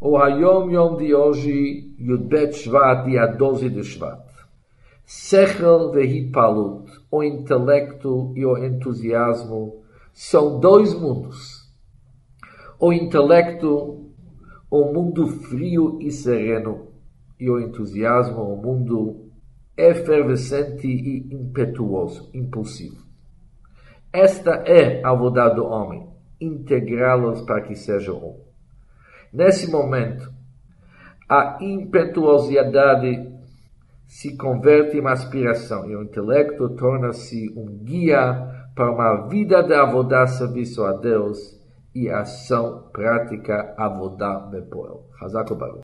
O Hayom Yom de hoje, Yudbet Shvat, dia 12 de Shvat. Sechel vehitpalut, o intelecto e o entusiasmo, são dois mundos. O intelecto, o mundo frio e sereno, e o entusiasmo, o mundo efervescente e impetuoso, impulsivo. Esta é a vontade do homem, integrá-los para que sejam um. Nesse momento, a impetuosidade se converte em uma aspiração e o intelecto torna-se um guia para uma vida de avodah serviço a Deus e ação prática avodah bepoel. Hazak u'baruch.